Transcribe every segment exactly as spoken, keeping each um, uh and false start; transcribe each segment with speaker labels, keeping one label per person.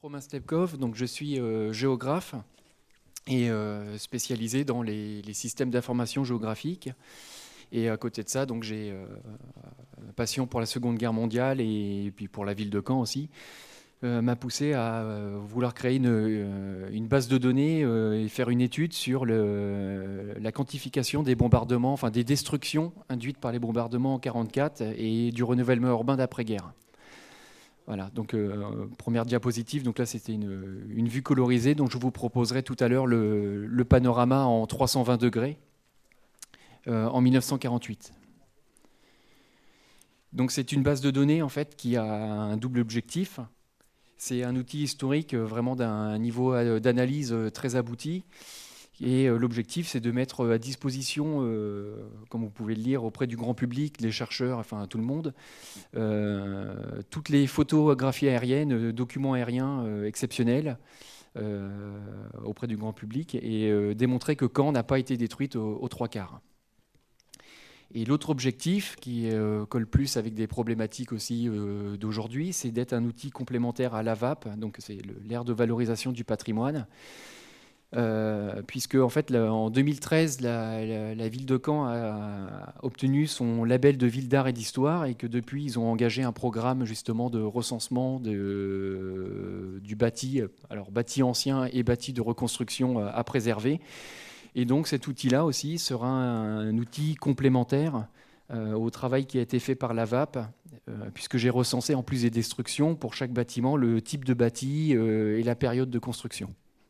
Speaker 1: Romain Stepkov, donc je suis euh, géographe et euh, spécialisé dans les, les systèmes d'information géographique. Et à côté de ça, donc j'ai euh, passion pour la Seconde Guerre mondiale et, et puis pour la ville de Caen aussi. Euh, m'a poussé à euh, vouloir créer une, euh, une base de données euh, et faire une étude sur le, la quantification des bombardements, enfin des destructions induites par les bombardements en quarante-quatre et du renouvellement urbain d'après-guerre. Voilà, donc euh, première diapositive, donc là c'était une, une vue colorisée, donc je vous proposerai tout à l'heure le, le panorama en trois cent vingt degrés euh, en mille neuf cent quarante-huit. Donc c'est une base de données en fait qui a un double objectif. C'est un outil historique vraiment d'un niveau d'analyse très abouti. Et l'objectif, c'est de mettre à disposition, euh, comme vous pouvez le lire, auprès du grand public, les chercheurs, enfin tout le monde, euh, toutes les photographies aériennes, euh, documents aériens euh, exceptionnels euh, auprès du grand public et euh, démontrer que Caen n'a pas été détruite aux, aux trois quarts. Et l'autre objectif, qui euh, colle plus avec des problématiques aussi euh, d'aujourd'hui, c'est d'être un outil complémentaire à l'A V A P, donc c'est l'aire de valorisation du patrimoine. Euh, puisque en fait, là, en deux mille treize, la, la, la ville de Caen a obtenu son label de ville d'art et d'histoire et que depuis, ils ont engagé un programme justement de recensement de, euh, du bâti, alors bâti ancien et bâti de reconstruction à préserver. Et donc cet outil-là aussi sera un, un outil complémentaire euh, au travail qui a été fait par l'A V A P, euh, puisque j'ai recensé en plus des destructions pour chaque bâtiment le type de bâti euh, et la période de construction.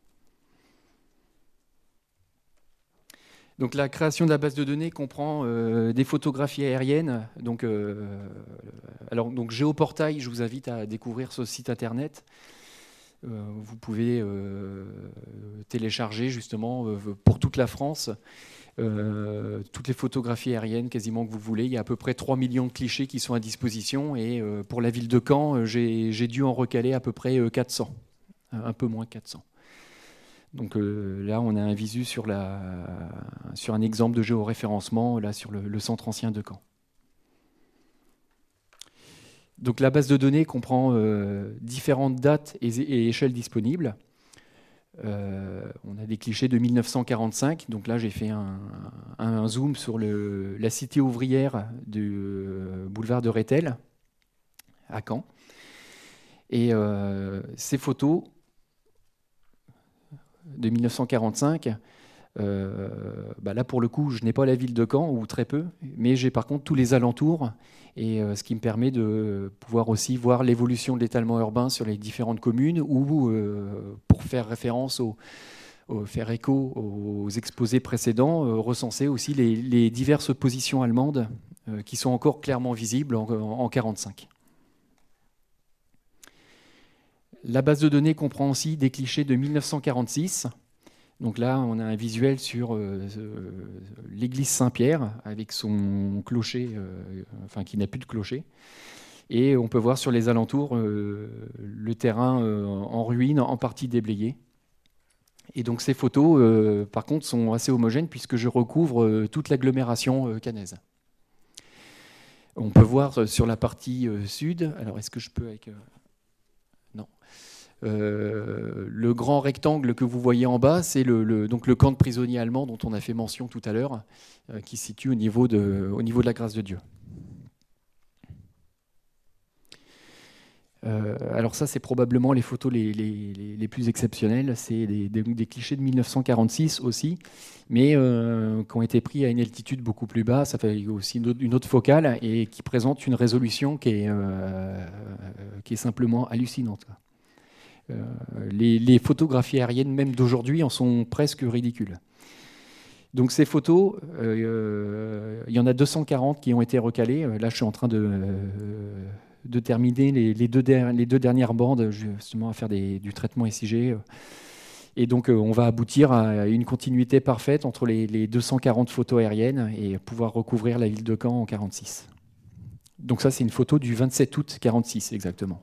Speaker 1: Donc la création de la base de données comprend euh, des photographies aériennes. Donc, euh, alors, donc Géoportail, je vous invite à découvrir ce site internet. Euh, vous pouvez euh, télécharger justement euh, pour toute la France euh, toutes les photographies aériennes quasiment que vous voulez. Il y a à peu près trois millions de clichés qui sont à disposition. Et euh, pour la ville de Caen, j'ai, j'ai dû en recaler à peu près quatre cents, un peu moins quatre cents. Donc euh, là, on a un visu sur, la, sur un exemple de géoréférencement là, sur le, le centre ancien de Caen. Donc la base de données comprend euh, différentes dates et, et échelles disponibles. Euh, on a des clichés de mille neuf cent quarante-cinq. Donc là, j'ai fait un, un, un zoom sur le, la cité ouvrière du euh, boulevard de Rethel à Caen. Et euh, ces photos de mille neuf cent quarante-cinq, euh, bah là pour le coup je n'ai pas la ville de Caen ou très peu, mais j'ai par contre tous les alentours et euh, ce qui me permet de pouvoir aussi voir l'évolution de l'étalement urbain sur les différentes communes ou euh, pour faire référence au, au faire écho aux exposés précédents, euh, recenser aussi les, les diverses positions allemandes euh, qui sont encore clairement visibles en, en, en quarante-cinq. La base de données comprend aussi des clichés de mille neuf cent quarante-six. Donc là, on a un visuel sur euh, euh, l'église Saint-Pierre avec son clocher, euh, enfin qui n'a plus de clocher. Et on peut voir sur les alentours euh, le terrain euh, en ruine, en partie déblayé. Et donc ces photos, euh, par contre, sont assez homogènes puisque je recouvre euh, toute l'agglomération euh, caennaise. On peut voir sur la partie euh, sud. Alors, est-ce que je peux avec... Euh, non. Euh, le grand rectangle que vous voyez en bas, c'est le, le, donc le camp de prisonniers allemands dont on a fait mention tout à l'heure, euh, qui se situe au niveau, de, au niveau de la grâce de Dieu. Euh, alors ça, c'est probablement les photos les, les, les, les plus exceptionnelles. C'est des, des, des clichés de mille neuf cent quarante-six aussi, mais euh, qui ont été pris à une altitude beaucoup plus basse. Ça fait aussi une autre, une autre focale et qui présente une résolution qui est, euh, qui est simplement hallucinante. Euh, les, les photographies aériennes, même d'aujourd'hui, en sont presque ridicules. Donc ces photos, euh, il y en a deux cent quarante qui ont été recalées. Là, je suis en train de, euh, de terminer les, les, deux der, les deux dernières bandes, justement, à faire des, du traitement S I G. Et donc, on va aboutir à une continuité parfaite entre les, les deux cent quarante photos aériennes et pouvoir recouvrir la ville de Caen en quarante-six. Donc ça, c'est une photo du vingt-sept août quarante-six, exactement.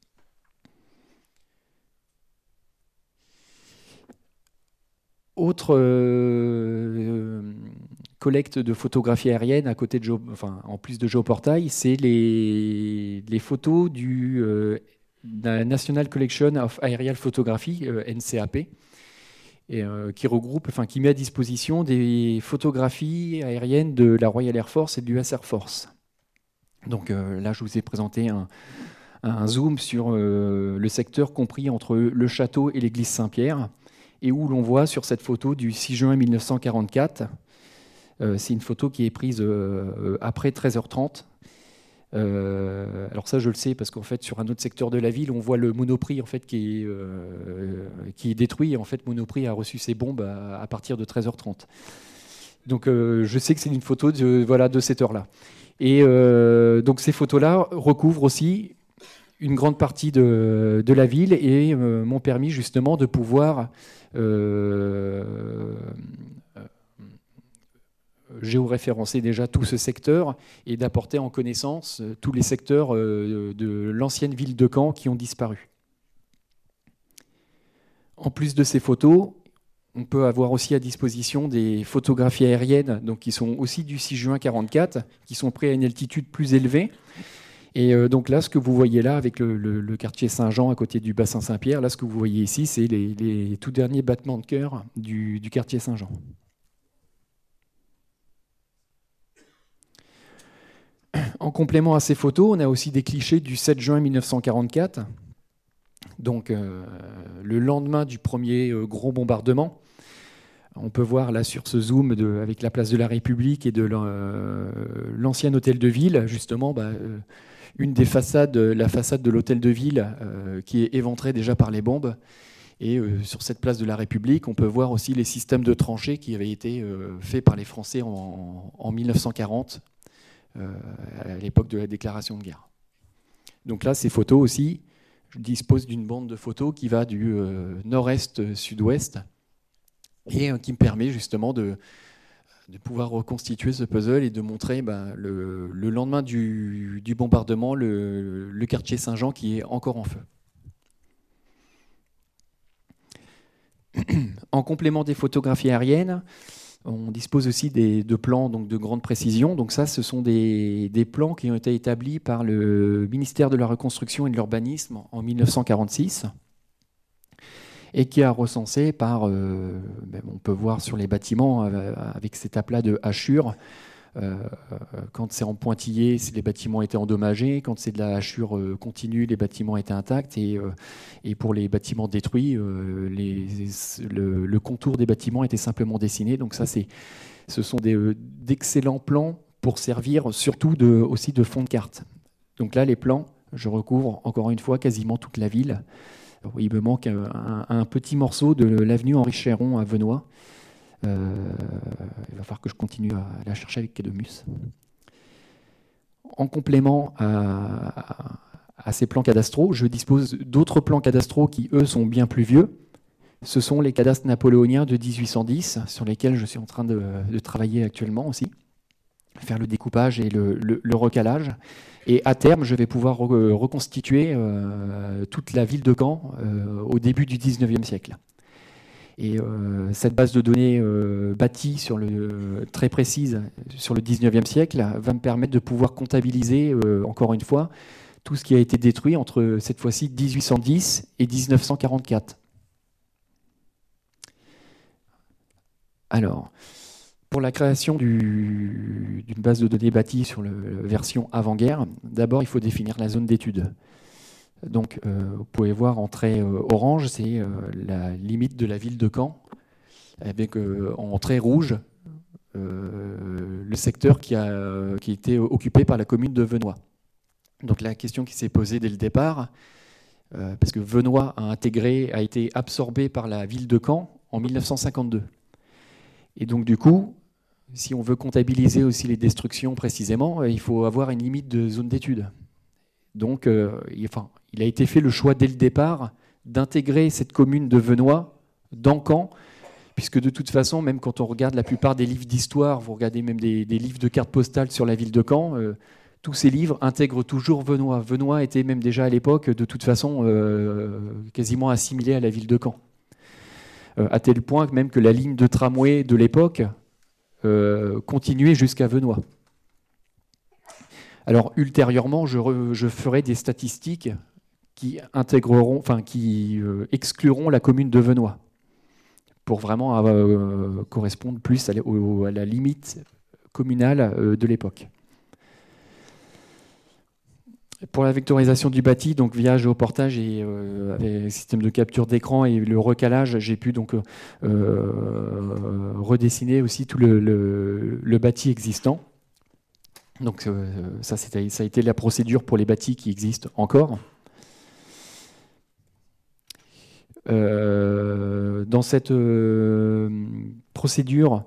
Speaker 1: Autre euh, collecte de photographies aériennes à côté de Géo, enfin, en plus de Géoportail, c'est les, les photos du, euh, la National Collection of Aerial Photography, euh, N C A P, et, euh, qui regroupe, enfin, qui met à disposition des photographies aériennes de la Royal Air Force et de l'U S Air Force. Donc euh, là, je vous ai présenté un, un zoom sur euh, le secteur compris entre le château et l'église Saint-Pierre, et où l'on voit sur cette photo du six juin mille neuf cent quarante-quatre, euh, c'est une photo qui est prise euh, après treize heures trente. Euh, alors ça, je le sais parce qu'en fait, sur un autre secteur de la ville, on voit le Monoprix en fait qui est, euh, qui est détruit. Et en fait, Monoprix a reçu ses bombes à, à partir de treize heures trente. Donc, euh, je sais que c'est une photo de, voilà, de cette heure-là. Et euh, donc, ces photos-là recouvrent aussi une grande partie de, de la ville et euh, m'ont permis justement de pouvoir euh, géoréférencer déjà tout ce secteur et d'apporter en connaissance tous les secteurs de l'ancienne ville de Caen qui ont disparu. En plus de ces photos, on peut avoir aussi à disposition des photographies aériennes donc qui sont aussi du six juin quarante-quatre, qui sont prises à une altitude plus élevée. Et donc là, ce que vous voyez là, avec le, le, le quartier Saint-Jean à côté du bassin Saint-Pierre, là, ce que vous voyez ici, c'est les, les tout derniers battements de cœur du, du quartier Saint-Jean. En complément à ces photos, on a aussi des clichés du sept juin mille neuf cent quarante-quatre, donc euh, le lendemain du premier euh, gros bombardement. On peut voir là sur ce zoom de, avec la place de la République et de euh, l'ancien hôtel de ville, justement, bah, euh, une des façades, la façade de l'hôtel de ville euh, qui est éventrée déjà par les bombes. Et euh, sur cette place de la République, on peut voir aussi les systèmes de tranchées qui avaient été euh, faits par les Français en, en mille neuf cent quarante. Euh, à l'époque de la déclaration de guerre. Donc là, ces photos aussi, je dispose d'une bande de photos qui va du euh, nord-est-sud-ouest et euh, qui me permet justement de, de pouvoir reconstituer ce puzzle et de montrer bah, le, le lendemain du, du bombardement le, le quartier Saint-Jean qui est encore en feu. En complément des photographies aériennes, on dispose aussi des, de plans donc, de grande précision. Donc ça, ce sont des, des plans qui ont été établis par le ministère de la Reconstruction et de l'Urbanisme en mille neuf cent quarante-six et qui a recensé par, euh, ben, on peut voir sur les bâtiments euh, avec cet aplat de hachures, euh, quand c'est en pointillé, les bâtiments étaient endommagés, quand c'est de la hachure euh, continue, les bâtiments étaient intacts, et, euh, et pour les bâtiments détruits, euh, les, le, le contour des bâtiments était simplement dessiné. Donc ça, c'est, ce sont des, euh, d'excellents plans pour servir surtout de, aussi de fond de carte. Donc là, les plans, je recouvre encore une fois quasiment toute la ville. Alors, il me manque un, un petit morceau de l'avenue Henri Chéron à Venoy. Euh, il va falloir que je continue à la chercher avec Kedemus. En complément à, à, à ces plans cadastraux, je dispose d'autres plans cadastraux qui, eux, sont bien plus vieux. Ce sont les cadastres napoléoniens de mille huit cent dix, sur lesquels je suis en train de, de travailler actuellement aussi, faire le découpage et le, le, le recalage. Et à terme, je vais pouvoir re, reconstituer euh, toute la ville de Caen euh, au début du dix-neuvième siècle. Et euh, cette base de données euh, bâtie sur le, très précise sur le dix-neuvième siècle va me permettre de pouvoir comptabiliser, euh, encore une fois, tout ce qui a été détruit entre, cette fois-ci, mille huit cent dix et mille neuf cent quarante-quatre. Alors, pour la création du, d'une base de données bâtie sur la version avant-guerre, d'abord, il faut définir la zone d'étude. Donc, euh, vous pouvez voir en trait euh, orange, c'est euh, la limite de la ville de Caen, avec euh, en trait rouge euh, le secteur qui a, qui a été occupé par la commune de Venoy. Donc la question qui s'est posée dès le départ, euh, parce que Venoy a intégré, a été absorbé par la ville de Caen en mille neuf cent cinquante-deux. Et donc du coup, si on veut comptabiliser aussi les destructions précisément, il faut avoir une limite de zone d'étude. Donc, euh, il, enfin, il a été fait le choix dès le départ d'intégrer cette commune de Venoy dans Caen, puisque de toute façon, même quand on regarde la plupart des livres d'histoire, vous regardez même des, des livres de cartes postales sur la ville de Caen, euh, tous ces livres intègrent toujours Venoy. Venoy était même déjà à l'époque, de toute façon, euh, quasiment assimilé à la ville de Caen. Euh, à tel point que même que la ligne de tramway de l'époque euh, continuait jusqu'à Venoy. Alors ultérieurement, je, re, je ferai des statistiques qui intégreront, enfin qui euh, excluront la commune de Venoy, pour vraiment euh, correspondre plus à la, au, à la limite communale euh, de l'époque. Pour la vectorisation du bâti, donc via géoportage et euh, avec le système de capture d'écran et le recalage, j'ai pu donc euh, redessiner aussi tout le, le, le bâti existant. Donc euh, ça, ça a été la procédure pour les bâtis qui existent encore. Euh, dans cette euh, procédure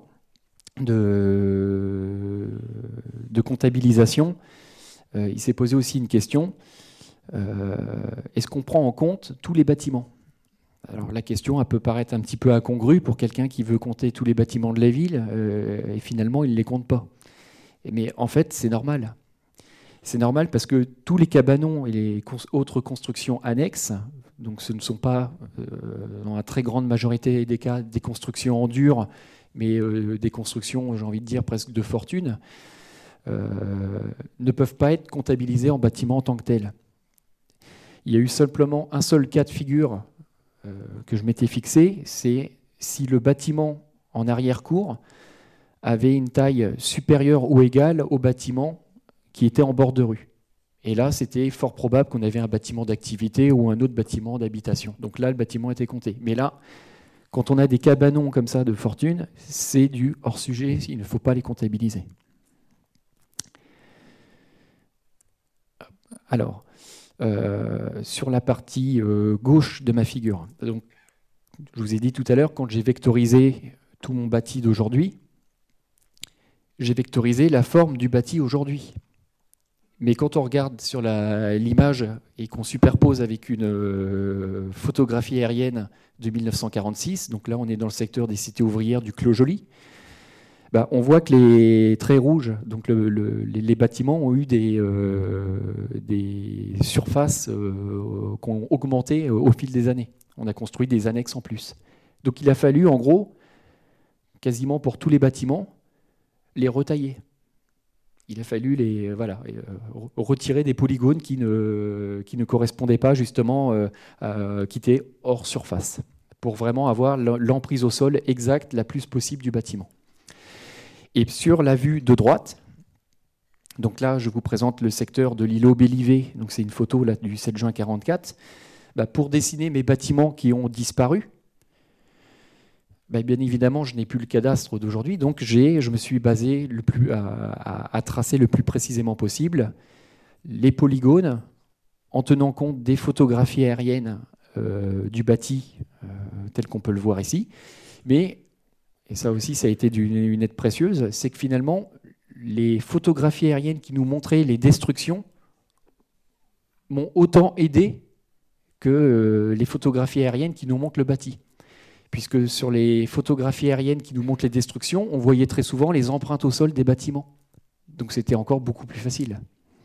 Speaker 1: de, de comptabilisation, euh, il s'est posé aussi une question. Euh, est-ce qu'on prend en compte tous les bâtiments? Alors la question elle peut paraître un petit peu incongrue pour quelqu'un qui veut compter tous les bâtiments de la ville, euh, et finalement il ne les compte pas. Mais en fait, c'est normal. C'est normal parce que tous les cabanons et les autres constructions annexes, donc ce ne sont pas, euh, dans la très grande majorité des cas, des constructions en dur, mais euh, des constructions, j'ai envie de dire, presque de fortune, euh, ne peuvent pas être comptabilisées en bâtiment en tant que tel. Il y a eu simplement un seul cas de figure euh, que je m'étais fixé, c'est si le bâtiment en arrière-cour avait une taille supérieure ou égale au bâtiment qui était en bord de rue. Et là, c'était fort probable qu'on avait un bâtiment d'activité ou un autre bâtiment d'habitation. Donc là, le bâtiment était compté. Mais là, quand on a des cabanons comme ça de fortune, c'est du hors-sujet, il ne faut pas les comptabiliser. Alors, euh, sur la partie euh, gauche de ma figure, donc, je vous ai dit tout à l'heure, quand j'ai vectorisé tout mon bâti d'aujourd'hui, j'ai vectorisé la forme du bâti aujourd'hui. Mais quand on regarde sur l'image et qu'on superpose avec une euh, photographie aérienne de mille neuf cent quarante-six, donc là on est dans le secteur des cités ouvrières du Clos Joly, bah, on voit que les traits rouges, donc le, le, les, les bâtiments ont eu des, euh, des surfaces euh, qui ont augmenté au fil des années. On a construit des annexes en plus. Donc il a fallu en gros, quasiment pour tous les bâtiments, les retailler. Il a fallu les, voilà, retirer des polygones qui ne, qui ne correspondaient pas justement, euh, à, qui étaient hors surface, pour vraiment avoir l'emprise au sol exacte la plus possible du bâtiment. Et sur la vue de droite, donc là je vous présente le secteur de l'îlot Bélivet, donc c'est une photo là, du sept juin quarante-quatre, bah, pour dessiner mes bâtiments qui ont disparu. Ben, bien évidemment, je n'ai plus le cadastre d'aujourd'hui, donc je me suis basé le plus, à, à, à tracer le plus précisément possible les polygones en tenant compte des photographies aériennes euh, du bâti euh, tel qu'on peut le voir ici. Mais, et ça aussi, ça a été une aide précieuse, c'est que finalement, les photographies aériennes qui nous montraient les destructions m'ont autant aidé que euh, les photographies aériennes qui nous montrent le bâti. Puisque sur les photographies aériennes qui nous montrent les destructions, on voyait très souvent les empreintes au sol des bâtiments. Donc c'était encore beaucoup plus facile.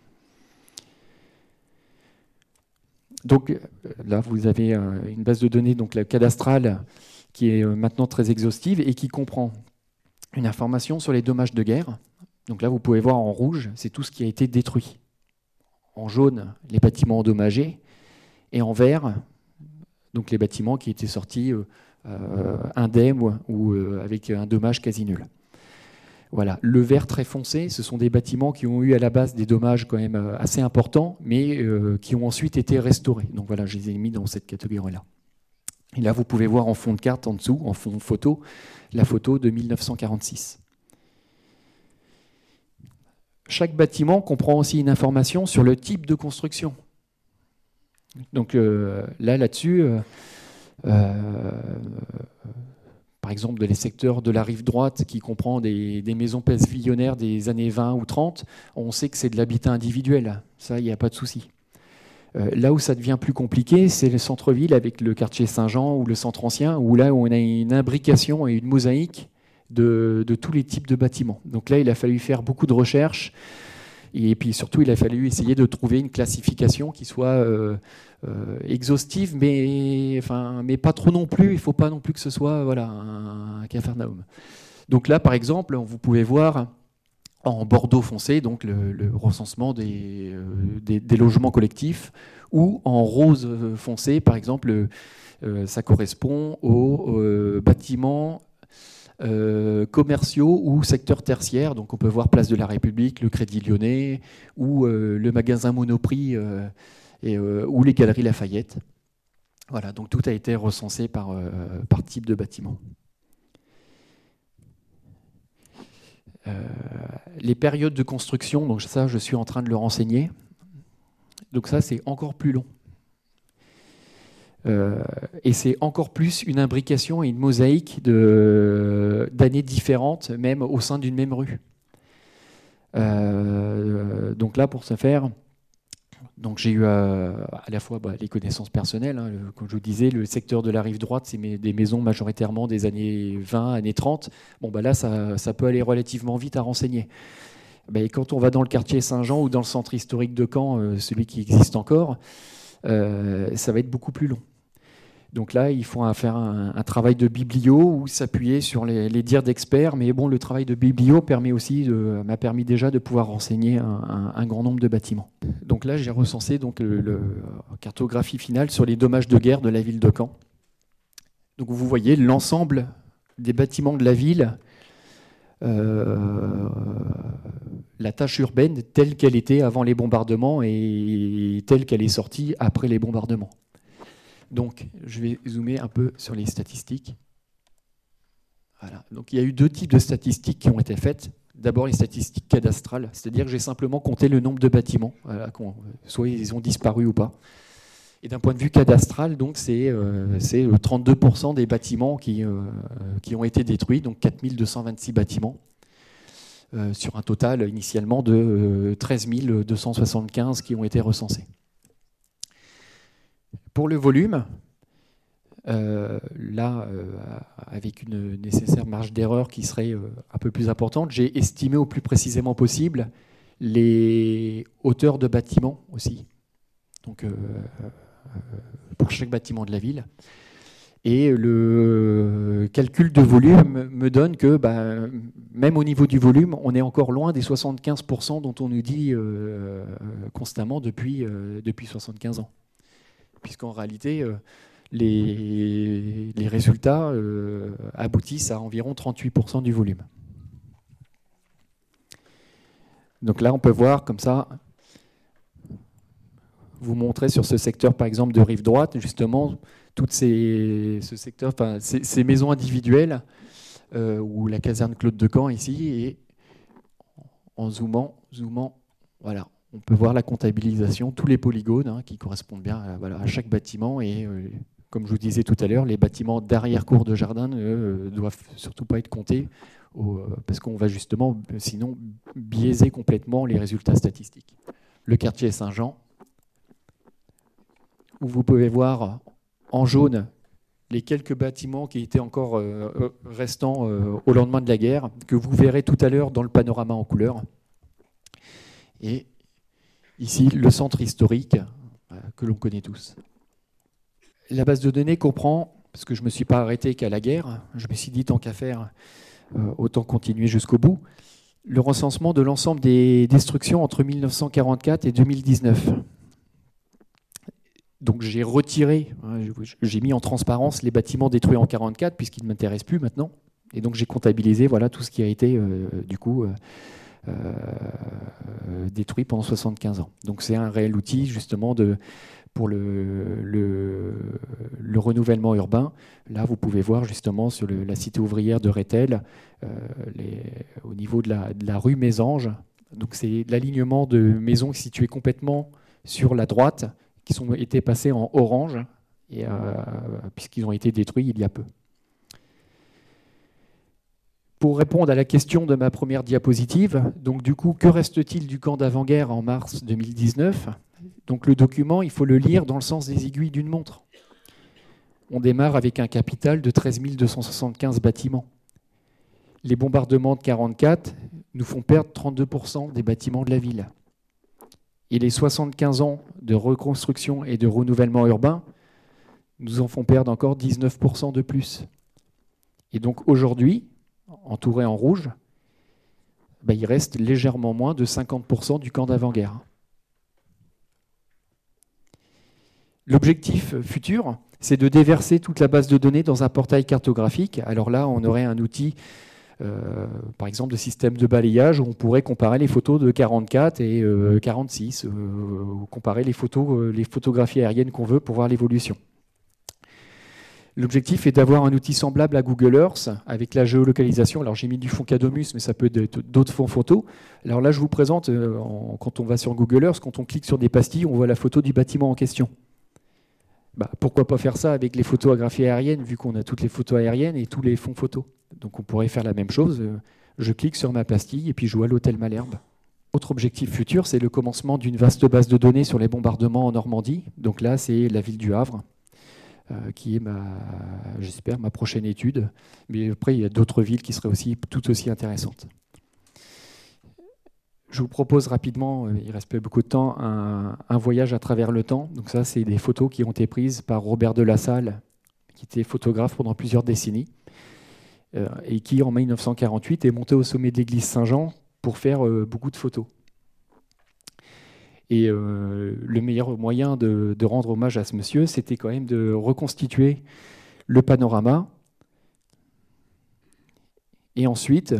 Speaker 1: Donc là, vous avez une base de données, donc la cadastrale, qui est maintenant très exhaustive et qui comprend une information sur les dommages de guerre. Donc là, vous pouvez voir en rouge, c'est tout ce qui a été détruit. En jaune, les bâtiments endommagés. Et en vert, donc les bâtiments qui étaient sortis euh, Euh, indemne ou, ou euh, avec un dommage quasi nul. Voilà. Le vert très foncé, ce sont des bâtiments qui ont eu à la base des dommages quand même assez importants, mais euh, qui ont ensuite été restaurés. Donc voilà, je les ai mis dans cette catégorie-là. Et là, vous pouvez voir en fond de carte, en dessous, en fond de photo, la photo de mille neuf cent quarante-six. Chaque bâtiment comprend aussi une information sur le type de construction. Donc euh, là, là-dessus... Euh, Euh, par exemple, les secteurs de la rive droite qui comprend des, des maisons pavillonnaires des années vingt ou trente, on sait que c'est de l'habitat individuel. Ça, il n'y a pas de souci. Euh, là où ça devient plus compliqué, c'est le centre-ville avec le quartier Saint-Jean ou le centre ancien, où là où on a une imbrication et une mosaïque de, de tous les types de bâtiments. Donc là, il a fallu faire beaucoup de recherches. Et puis surtout, il a fallu essayer de trouver une classification qui soit euh, euh, exhaustive, mais, enfin, mais pas trop non plus. Il ne faut pas non plus que ce soit voilà, un, un capharnaüm. Donc là, par exemple, vous pouvez voir en bordeaux foncé, donc le, le recensement des, euh, des, des logements collectifs, ou en rose foncé, par exemple, euh, ça correspond aux euh, bâtiments euh, commerciaux ou secteur tertiaire. Donc on peut voir Place de la République, le Crédit Lyonnais, ou euh, le magasin Monoprix, euh, et, euh, ou les Galeries Lafayette. Voilà, donc tout a été recensé par, euh, par type de bâtiment. Euh, les périodes de construction, donc ça, je suis en train de le renseigner. Donc ça, c'est encore plus long. Euh, et c'est encore plus une imbrication et une mosaïque de, d'années différentes, même au sein d'une même rue. Euh, donc là, pour ce faire, donc j'ai eu euh, à la fois bah, les connaissances personnelles. Hein, le, comme je vous disais, le secteur de la rive droite, c'est mes, des maisons majoritairement des années vingt, années trente. Bon, bah là, ça, ça peut aller relativement vite à renseigner. Bah, et quand on va dans le quartier Saint-Jean ou dans le centre historique de Caen, euh, celui qui existe encore, euh, ça va être beaucoup plus long. Donc là, il faut faire un, un travail de biblio ou s'appuyer sur les, les dires d'experts. Mais bon, le travail de biblio permet aussi de, m'a permis déjà de pouvoir renseigner un, un, un grand nombre de bâtiments. Donc là, j'ai recensé donc le, le cartographie finale sur les dommages de guerre de la ville de Caen. Donc vous voyez l'ensemble des bâtiments de la ville, euh, la tâche urbaine telle qu'elle était avant les bombardements et telle qu'elle est sortie après les bombardements. Donc, je vais zoomer un peu sur les statistiques. Voilà. Donc, il y a eu deux types de statistiques qui ont été faites. D'abord, les statistiques cadastrales, c'est-à-dire que j'ai simplement compté le nombre de bâtiments, voilà, soit ils ont disparu ou pas. Et d'un point de vue cadastral, donc c'est euh, trente-deux pour cent des bâtiments qui, euh, qui ont été détruits, donc quatre mille deux cent vingt-six bâtiments, euh, sur un total initialement de euh, treize mille deux cent soixante-quinze qui ont été recensés. Pour le volume, euh, là, euh, avec une nécessaire marge d'erreur qui serait euh, un peu plus importante, j'ai estimé au plus précisément possible les hauteurs de bâtiments aussi, donc euh, pour chaque bâtiment de la ville. Et le calcul de volume me donne que bah, même au niveau du volume, on est encore loin des soixante-quinze pour cent dont on nous dit euh, constamment depuis, euh, depuis soixante-quinze ans. Puisqu'en réalité, euh, les, les résultats euh, aboutissent à environ trente-huit pour cent du volume. Donc là, on peut voir comme ça, vous montrer sur ce secteur, par exemple, de rive droite, justement, toutes ces, ce secteur, enfin, ces, ces maisons individuelles, euh, ou la caserne Claude de Caen ici, et en zoomant, zoomant, voilà. On peut voir la comptabilisation, tous les polygones hein, qui correspondent bien à, voilà, à chaque bâtiment. Et euh, comme je vous disais tout à l'heure, les bâtiments d'arrière-cour de jardin ne euh, doivent surtout pas être comptés au, euh, parce qu'on va justement, sinon, biaiser complètement les résultats statistiques. Le quartier Saint-Jean, où vous pouvez voir en jaune les quelques bâtiments qui étaient encore euh, restants euh, au lendemain de la guerre, que vous verrez tout à l'heure dans le panorama en couleur. Et ici, le centre historique que l'on connaît tous. La base de données comprend, parce que je ne me suis pas arrêté qu'à la guerre, je me suis dit tant qu'à faire, euh, autant continuer jusqu'au bout, le recensement de l'ensemble des destructions entre mille neuf cent quarante-quatre et deux mille dix-neuf. Donc j'ai retiré, hein, j'ai mis en transparence les bâtiments détruits en mille neuf cent quarante-quatre, puisqu'ils ne m'intéressent plus maintenant. Et donc j'ai comptabilisé voilà, tout ce qui a été, euh, du coup... Euh, Euh, détruit pendant soixante-quinze ans. Donc c'est un réel outil justement de, pour le, le, le renouvellement urbain. Là, vous pouvez voir justement sur le, la cité ouvrière de Rethel, euh, les, au niveau de la, de la rue Mésange. Donc c'est l'alignement de maisons situées complètement sur la droite, qui ont été passées en orange, et, euh, puisqu'ils ont été détruits il y a peu. Pour répondre à la question de ma première diapositive, donc du coup, que reste-t-il du camp d'avant-guerre en mars deux mille dix-neuf? Donc le document, il faut le lire dans le sens des aiguilles d'une montre. On démarre avec un capital de treize mille deux cent soixante-quinze bâtiments. Les bombardements de mille neuf cent quarante-quatre nous font perdre trente-deux pour cent des bâtiments de la ville. Et les soixante-quinze ans de reconstruction et de renouvellement urbain nous en font perdre encore dix-neuf pour cent de plus. Et donc aujourd'hui, entouré en rouge, ben, il reste légèrement moins de cinquante pour cent du camp d'avant-guerre. L'objectif futur, c'est de déverser toute la base de données dans un portail cartographique. Alors là, on aurait un outil, euh, par exemple, de système de balayage où on pourrait comparer les photos de quarante-quatre et euh, quarante-six, euh, ou comparer les, photos, euh, les photographies aériennes qu'on veut pour voir l'évolution. L'objectif est d'avoir un outil semblable à Google Earth avec la géolocalisation. Alors j'ai mis du fond Cadomus, mais ça peut être d'autres fonds photos. Alors là, je vous présente, euh, en, quand on va sur Google Earth, quand on clique sur des pastilles, on voit la photo du bâtiment en question. Bah, pourquoi pas faire ça avec les photographies aériennes, vu qu'on a toutes les photos aériennes et tous les fonds photos. Donc on pourrait faire la même chose. Je clique sur ma pastille et puis je vois l'hôtel Malherbe. Autre objectif futur, c'est le commencement d'une vaste base de données sur les bombardements en Normandie. Donc là, c'est la ville du Havre, euh, qui est, ma, j'espère, ma prochaine étude. Mais après, il y a d'autres villes qui seraient aussi tout aussi intéressantes. Je vous propose rapidement, il ne reste pas beaucoup de temps, un, un voyage à travers le temps. Donc ça, c'est des photos qui ont été prises par Robert de La Salle, qui était photographe pendant plusieurs décennies, euh, et qui, en mille neuf cent quarante-huit, est monté au sommet de l'église Saint-Jean pour faire euh, beaucoup de photos. Et euh, le meilleur moyen de, de rendre hommage à ce monsieur, c'était quand même de reconstituer le panorama, et ensuite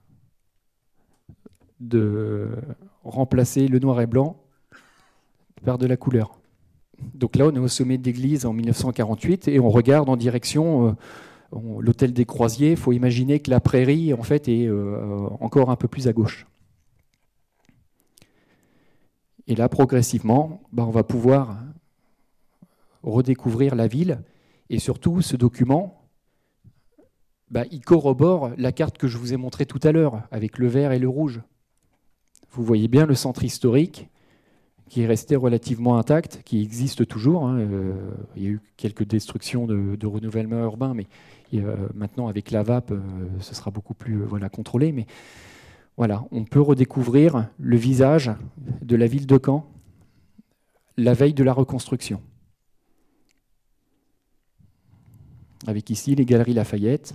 Speaker 1: de remplacer le noir et blanc par de la couleur. Donc là, on est au sommet de l'église en mille neuf cent quarante-huit et on regarde en direction euh, l'hôtel des Croisiers. Il faut imaginer que la prairie, en fait, est euh, encore un peu plus à gauche. Et là, progressivement, bah, on va pouvoir redécouvrir la ville. Et surtout, ce document, bah, il corrobore la carte que je vous ai montrée tout à l'heure, avec le vert et le rouge. Vous voyez bien le centre historique qui est resté relativement intact, qui existe toujours. Hein. Euh, il y a eu quelques destructions de, de renouvellement urbain, mais euh, maintenant avec la V A P, euh, ce sera beaucoup plus euh, voilà, contrôlé. Mais voilà, on peut redécouvrir le visage de la ville de Caen la veille de la reconstruction. Avec ici les Galeries Lafayette,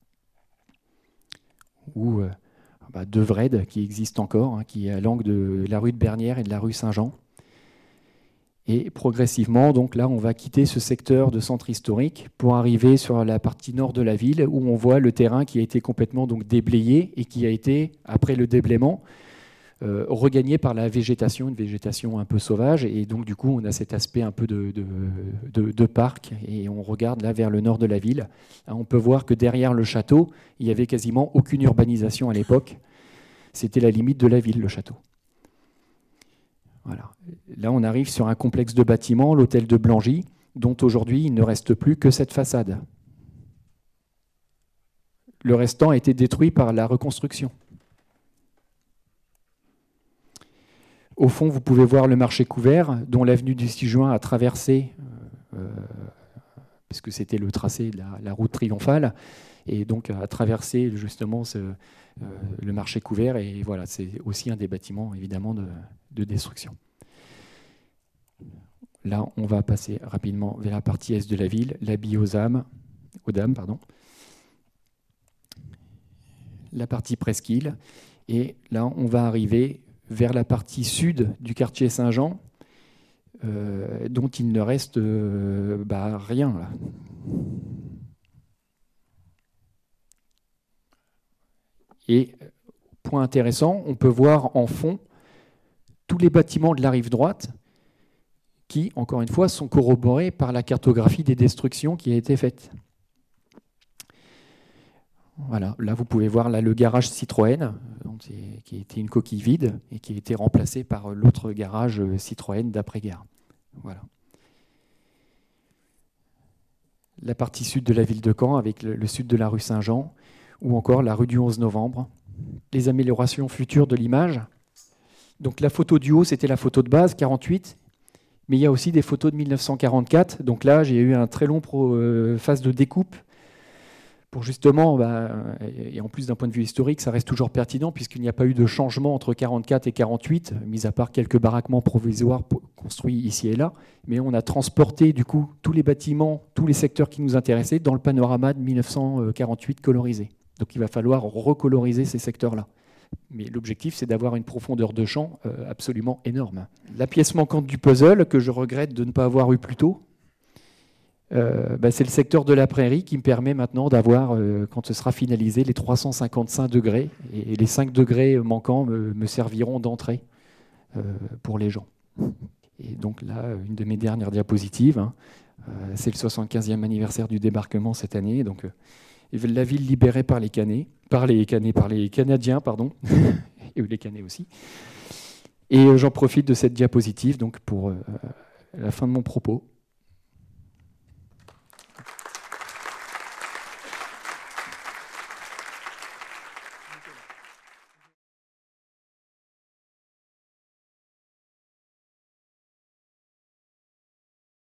Speaker 1: où euh, bah, De Wrede, qui existe encore, hein, qui est à l'angle de la rue de Bernières et de la rue Saint-Jean. Et progressivement, donc là, on va quitter ce secteur de centre historique pour arriver sur la partie nord de la ville, où on voit le terrain qui a été complètement donc déblayé et qui a été, après le déblaiement, euh, regagné par la végétation, une végétation un peu sauvage. Et donc, du coup, on a cet aspect un peu de, de, de, de parc. Et on regarde là vers le nord de la ville. Là, on peut voir que derrière le château, il n'y avait quasiment aucune urbanisation à l'époque. C'était la limite de la ville, le château. Voilà. Là, on arrive sur un complexe de bâtiments, l'hôtel de Blangy, dont aujourd'hui, il ne reste plus que cette façade. Le restant a été détruit par la reconstruction. Au fond, vous pouvez voir le marché couvert, dont l'avenue du six juin a traversé, euh, puisque c'était le tracé de la, la route triomphale, et donc a traversé justement ce, euh, le marché couvert. Et voilà, c'est aussi un des bâtiments, évidemment, de, de destruction. Là, on va passer rapidement vers la partie est de la ville, l'habit aux âmes, aux dames, pardon. La partie presqu'île. Et là, on va arriver vers la partie sud du quartier Saint-Jean, euh, dont il ne reste euh, bah, rien. Là. Et point intéressant, on peut voir en fond tous les bâtiments de la rive droite qui, encore une fois, sont corroborés par la cartographie des destructions qui a été faite. Voilà, là vous pouvez voir là, le garage Citroën, donc, qui était une coquille vide et qui a été remplacé par l'autre garage Citroën d'après-guerre. Voilà. La partie sud de la ville de Caen avec le, le sud de la rue Saint-Jean, ou encore la rue du onze novembre. Les améliorations futures de l'image. Donc la photo du haut, c'était la photo de base, quarante-huit, mais il y a aussi des photos de mille neuf cent quarante-quatre. Donc là, j'ai eu un très long pro, euh, phase de découpe pour justement, bah, et en plus d'un point de vue historique, ça reste toujours pertinent puisqu'il n'y a pas eu de changement entre quarante-quatre et quarante-huit, mis à part quelques baraquements provisoires construits ici et là. Mais on a transporté du coup tous les bâtiments, tous les secteurs qui nous intéressaient dans le panorama de mille neuf cent quarante-huit colorisé. Donc il va falloir recoloriser ces secteurs-là. Mais l'objectif, c'est d'avoir une profondeur de champ euh, absolument énorme. La pièce manquante du puzzle, que je regrette de ne pas avoir eu plus tôt, euh, bah, c'est le secteur de la prairie qui me permet maintenant d'avoir, euh, quand ce sera finalisé, les trois cent cinquante-cinq degrés. Et les cinq degrés manquants me, me serviront d'entrée euh, pour les gens. Et donc là, une de mes dernières diapositives, hein, euh, c'est le soixante-quinzième anniversaire du débarquement cette année. Donc, euh, la ville libérée par les Canets, par les Canets, par les Canadiens, pardon, et les Canets aussi. Et euh, j'en profite de cette diapositive donc, pour euh, la fin de mon propos.